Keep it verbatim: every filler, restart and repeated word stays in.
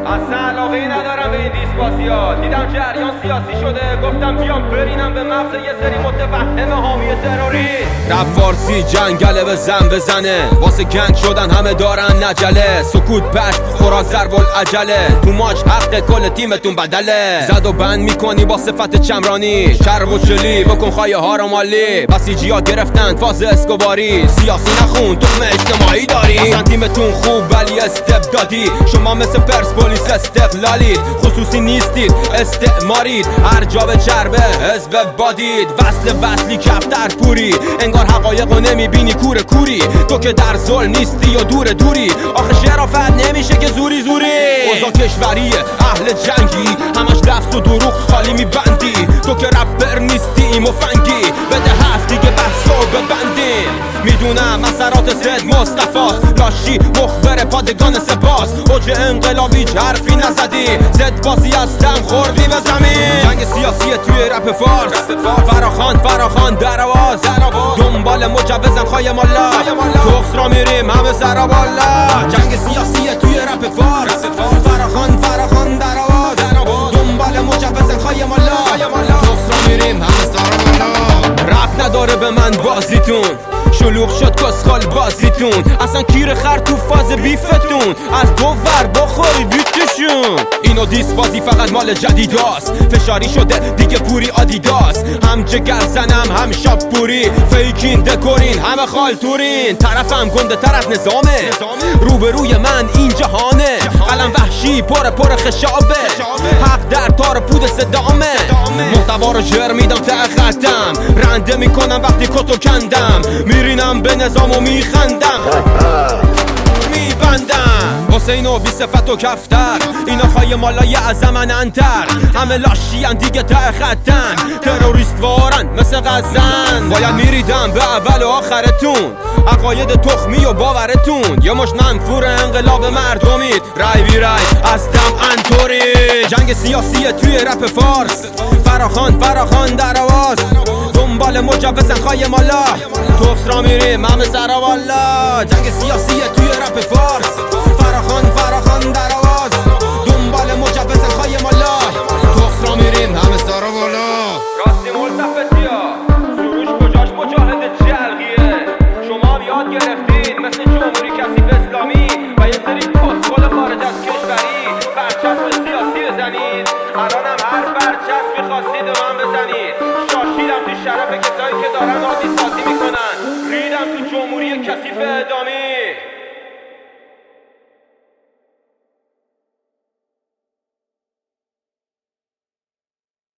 اصلا علاقه ندارم به این دیسپاسیا. دیدم جریان سیاسی شده گفتم بیام برینم به مغز یه سری متفهم حامی تروریست. رپ فارسی جنگله به زن بزنه، واسه گنگ شدن همه دارن نجله. سکوت پشت خوراک ضرب العجله، تو ماچ حق کل تیمتون بدله. زد و بند میکنی با صفت چمرانی، شرق و چلی بکن خواهی ها رو مالی. بسیجی ها گرفتن فاز اسکوباری، سیاسی نخون تخم اجتماعی داری. اصلا تیمتون خوب ولی استبدادی، شما مثل پرسپولیس استقلالید. خصوصی نیستید استعمارید، هر جا به چربه حزب بادید. وصل وصلی کفتر پوری، انگار حقایقو نمیبینی کوره کوری. تو که در ظلم نیستی و دور دوری، آخه شرافت نمیشه که زوری زوری. اوضاع کشوریه اهل جنگی، همش لفظ و دروغ خالی میبندی. تو که رپر نیستی مفنگی، بده هفت دیگه بحثو ببندیم. میدونم اثرات زد مصطفی لاشی مخبر پادگان سپاس. اوج انقلابی حرفی نزدی، زد بازی از دم خوردی به زمین. جنگ سیاسی توی رپ فارس، فراخان فراخان در آواز. دنبال مجوزن خواهی مالا، توخس را میریم همه سر بالا. جنگ سیاسی توی رپ فارس، فراخان فراخان در آواز. دنبال مجوزن خواهی مالا، توخس را میریم همه سر بالا. رپ نداره به من بازیتون، شلوغ شد کسخال بازیتون. اصلا کیر خر تو فاز بیفتون، از دو ور بخوری بیتشون. اینو دیس بازی فقط مال جدیداست، فشاری شده دیگه پوری آدیداس. هم جگر زنم هم شاب پوری، فیکین دکورین همه خالتورین. طرفم گنده تر از نظامه، روبروی من این جهانه. قلم وحشی پر پر خشابه، حق در تار پود صدامه. محتوا رو جر میدم ته خطم، رنده میکنم وقتی کتو کندم. میرینم به نظام و میخندم میبندم. حسین و بی صفت و کفتر، اینا خواهی مالای از زمن انتر. همه لاشی ان دیگه ته خطن، تروریست وارن مثل غزن. باید میریدم به اول و آخرتون، عقاید تخمی و باورتون. یه مش منفور انقلاب مردمید، رای بی رای از دم انطوری. جنگ سیاسی توی رپ فارس، فراخان فراخان در آواز. دنبال مجوزن خواهی مالا، توفس را میریم همه سر بالا. جنگ سیاسی توی رپ فارس، فراخان فراخان در آواز. دنبال مجوزن خواهی مالا، توفس را میریم همه سر بالا. راستی ملتفتی ها، سروش کجاش مجاهد جلغیه. شما هم یاد گرفتید مثل جمهوری کثیف اسلامی و یه سری کسخل خارج از کشوری برچسب سیاسی بزنید. الانم هر برچسب میخواستید به من بزنید. شاشیدم تو شرف کسایی که دارن عادی سازی میکنن، ریدم تو جمهوری کثیف ادامی.